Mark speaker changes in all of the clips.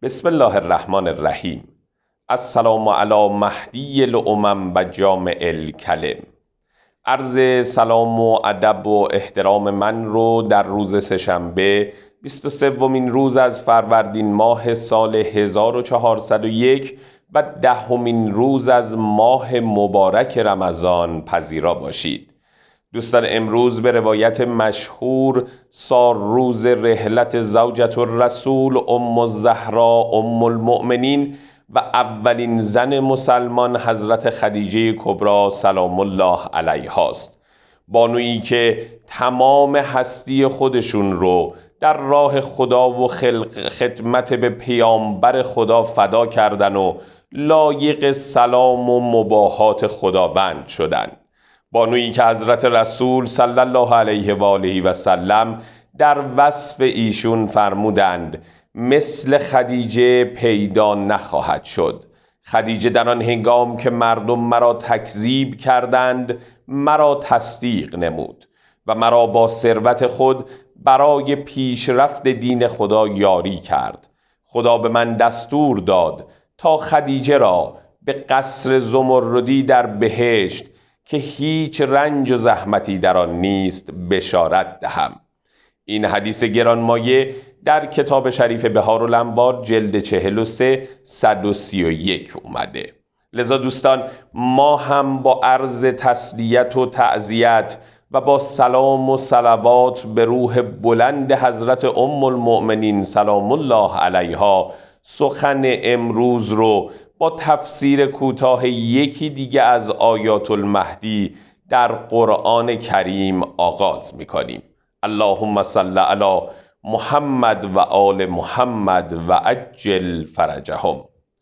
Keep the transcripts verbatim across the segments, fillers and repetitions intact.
Speaker 1: بسم الله الرحمن الرحیم. السلام علی مهدی الامم و جامع الکلم. عرض سلام و ادب و احترام من رو در روز سه‌شنبه بیست و سومین روز از فروردین ماه سال هزار و چهارصد و یک و دهمین روز از ماه مبارک رمضان پذیرا باشید. دوستان، امروز به روایت مشهور سار روز رحلت زوجة الرسول ام الزهراء ام المؤمنین و اولین زن مسلمان حضرت خدیجه کبری سلام الله علیها است. بانویی که تمام هستی خودشون رو در راه خدا و خلق خدمت به پیامبر خدا فدا کردن و لایق سلام و مباهات خداوند شدند. بانویی که حضرت رسول صلی الله علیه و آله و سلم در وصف ایشون فرمودند مثل خدیجه پیدا نخواهد شد. خدیجه در آن هنگام که مردم مرا تکذیب کردند مرا تصدیق نمود و مرا با ثروت خود برای پیشرفت دین خدا یاری کرد. خدا به من دستور داد تا خدیجه را به قصر زمردی در بهشت که هیچ رنج و زحمتی در آن نیست بشارت دهم. این حدیث گرانمایه در کتاب شریف بهارالانوار جلد چهل و سه صد و سی و یک اومده. لذا دوستان، ما هم با عرض تسلیت و تعزیت و با سلام و صلوات به روح بلند حضرت ام المؤمنین سلام الله علیها سخن امروز رو با تفسیر کوتاه یکی دیگه از آیات المهدی در قرآن کریم آغاز می‌کنیم. اللهم صل علی محمد و آل محمد و عجل فرجهم.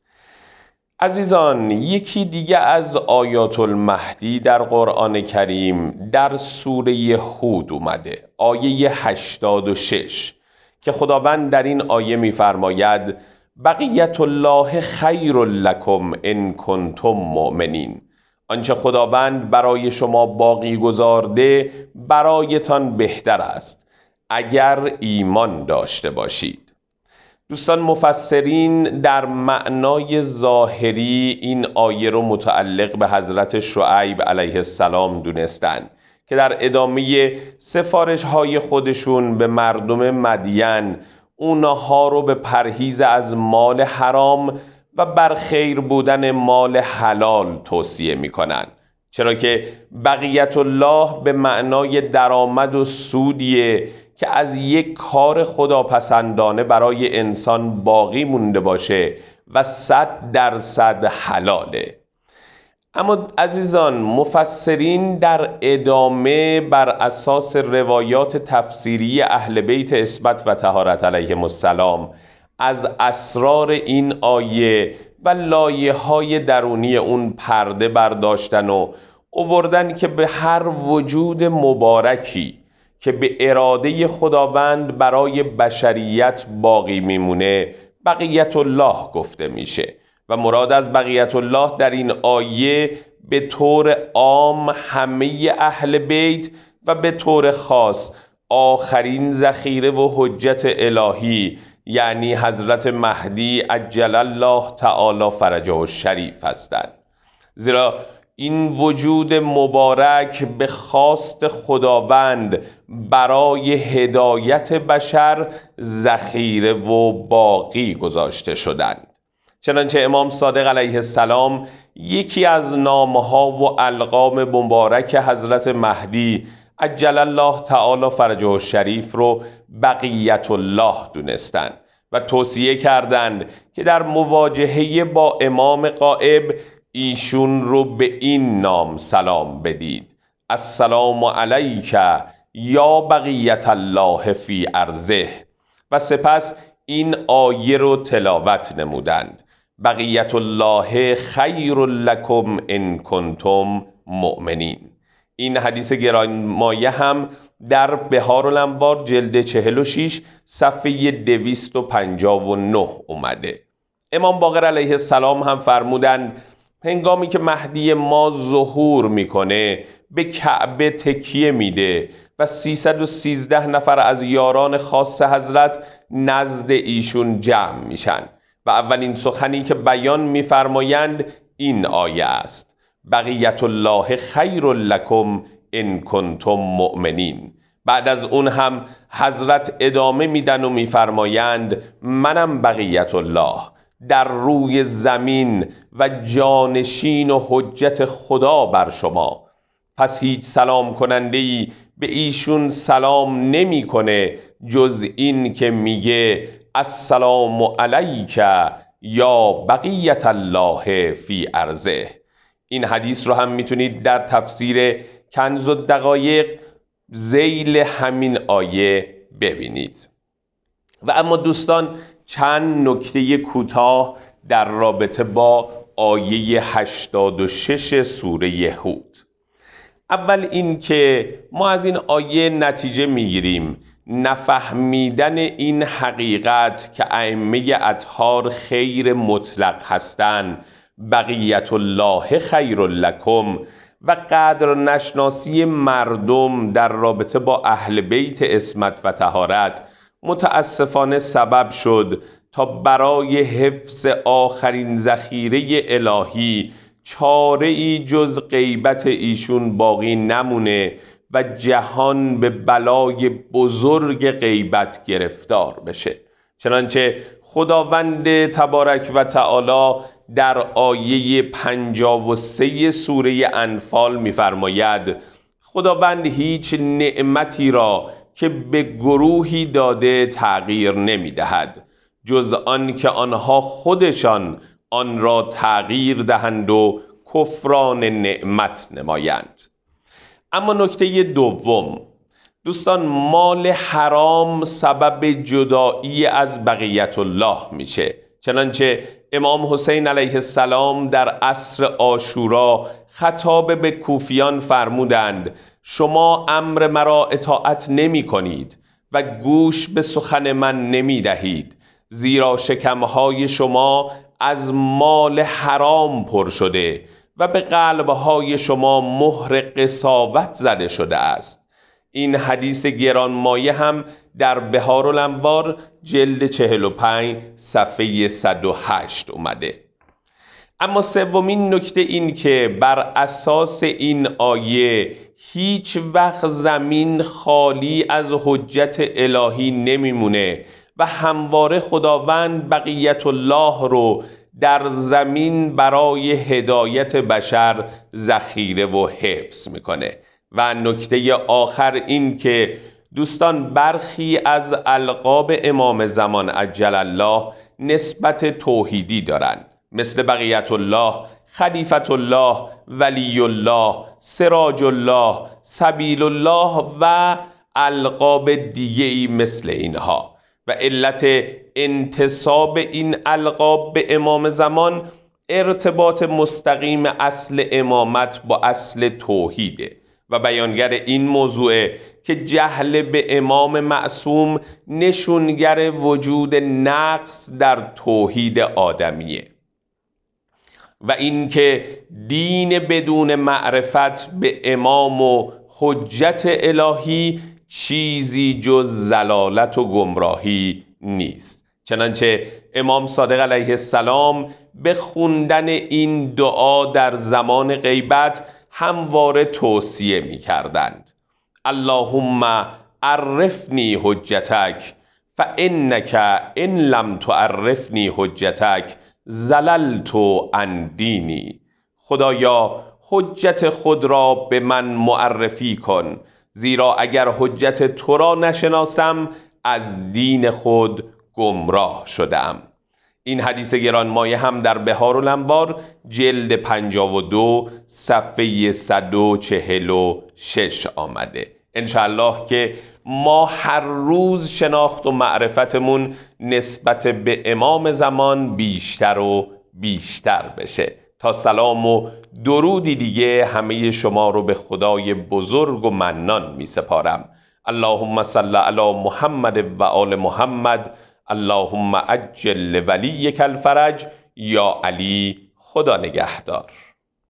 Speaker 1: عزیزان، یکی دیگه از آیات المهدی در قرآن کریم در سوره هود اومده، آیه هشتاد و شش، که خداوند در این آیه می‌فرماید بقیت الله خیر لکم ان کنتم مؤمنین. آنچه خداوند برای شما باقی گذارده برایتان بهتر است اگر ایمان داشته باشید. دوستان، مفسرین در معنای ظاهری این آیه رو متعلق به حضرت شعیب علیه السلام دونستند که در ادامه سفارش های خودشون به مردم مدین اونها رو به پرهیز از مال حرام و بر خیر بودن مال حلال توصیه میکنن، چرا که بقیت الله به معنای درآمد و سودیه که از یک کار خداپسندانه برای انسان باقی مونده باشه و صد درصد حلاله. اما عزیزان، مفسرین در ادامه بر اساس روایات تفسیری اهل بیت عصمت و طهارت علیهم السلام از اسرار این آیه و لایه‌های درونی اون پرده برداشتن و آوردن که به هر وجود مبارکی که به اراده خداوند برای بشریت باقی میمونه بقیت الله گفته میشه و مراد از بقیت الله در این آیه به طور عام همه اهل بیت و به طور خاص آخرین ذخیره و حجت الهی یعنی حضرت مهدی عجل الله تعالی فرجه الشریف هستند. زیرا این وجود مبارک به خواست خداوند برای هدایت بشر ذخیره و باقی گذاشته شدند. چنانچه امام صادق علیه السلام یکی از نامها و القاب مبارک حضرت مهدی عجل الله تعالی فرجه الشریف رو بقیت الله دونستند و توصیه کردند که در مواجهه با امام غائب ایشون رو به این نام سلام بدید: السلام علیک یا بقیت الله فی ارضه، و سپس این آیه رو تلاوت نمودند: بقیت الله خیر لکم ان کنتم مؤمنین. این حدیث گرانمایه هم در بهارالانوار جلد چهل و شش صفحه دویست و پنجاه و نه اومده. امام باقر علیه السلام هم فرمودند هنگامی که مهدی ما ظهور میکنه به کعبه تکیه میده و سیصد و سیزده نفر از یاران خاص حضرت نزد ایشون جمع میشن و اولین سخنی که بیان می‌فرمایند این آیه است: بقیت الله خیر لکم ان کنتم مؤمنین. بعد از اون هم حضرت ادامه میدن و میفرمایند منم بقیت الله، در روی زمین و جانشین و حجت خدا بر شما. پس هیچ سلام کننده‌ای به ایشون سلام نمی‌کنه جز این که میگه السلام علیک یا بقیت الله فی ارضه. این حدیث رو هم میتونید در تفسیر کنز الدقایق ذیل همین آیه ببینید. و اما دوستان چند نکته کوتاه در رابطه با آیه هشتاد و شش سوره هود. اول این که ما از این آیه نتیجه میگیریم نفهمیدن این حقیقت که ائمه اطهار خیر مطلق هستند، بقیت الله خیر لکم، و قدر نشناسی مردم در رابطه با اهل بیت عصمت و طهارت متاسفانه سبب شد تا برای حفظ آخرین ذخیره الهی چاره ای جز غیبت ایشون باقی نمونه و جهان به بلای بزرگ غیبت گرفتار بشه. چنانچه خداوند تبارک و تعالی در آیه پنجاه و سه سوره انفال می‌فرماید خداوند هیچ نعمتی را که به گروهی داده تغییر نمی‌دهد جز آن که آنها خودشان آن را تغییر دهند و کفران نعمت نمایند. اما نکته دوم دوستان، مال حرام سبب جدایی از بقیت الله میشه. چنانچه امام حسین علیه السلام در عصر عاشورا خطاب به کوفیان فرمودند شما امر مرا اطاعت نمی کنید و گوش به سخن من نمی دهید، زیرا شکمهای شما از مال حرام پر شده و به قلبهای شما مهر قساوت زده شده است. این حدیث گرانمایه هم در بحارالانوار جلد چهل و پنج صفحه صد و هشت اومده. اما سومین نکته این که بر اساس این آیه هیچ وقت زمین خالی از حجت الهی نمیمونه و همواره خداوند بقیت الله رو در زمین برای هدایت بشر ذخیره و حفظ میکنه. و نکته آخر این که دوستان برخی از القاب امام زمان عجل الله نسبت توحیدی دارند، مثل بقیت الله، خلیفت الله، ولی الله، سراج الله، سبیل الله و القاب دیگه‌ای مثل اینها. و علت انتساب این القاب به امام زمان ارتباط مستقیم اصل امامت با اصل توحیده و بیانگر این موضوع که جهل به امام معصوم نشونگر وجود نقص در توحید آدمیه و اینکه دین بدون معرفت به امام و حجت الهی چیزی جز ضلالت و گمراهی نیست. چنانچه امام صادق علیه السلام به خوندن این دعا در زمان غیبت همواره توصیه می کردند: اللهم عرفنی حجتک فانک ان لم تعرفنی حجتک ضللت عن دینی. خدایا حجت خود را به من معرفی کن، زیرا اگر حجت تو را نشناسم از دین خود گمراه شدم. این حدیث گرانمایه هم در بحارالانوار جلد پنجاه و دو صفحه صد و چهل و شش آمده. انشاءالله که ما هر روز شناخت و معرفتمون نسبت به امام زمان بیشتر و بیشتر بشه. تا سلام و درودی دیگه همه شما رو به خدای بزرگ و منان می سپارم. اللهم صل علی محمد و آل محمد. اللهم عجل ولیک الفرج. یا علی، خدا نگهدار.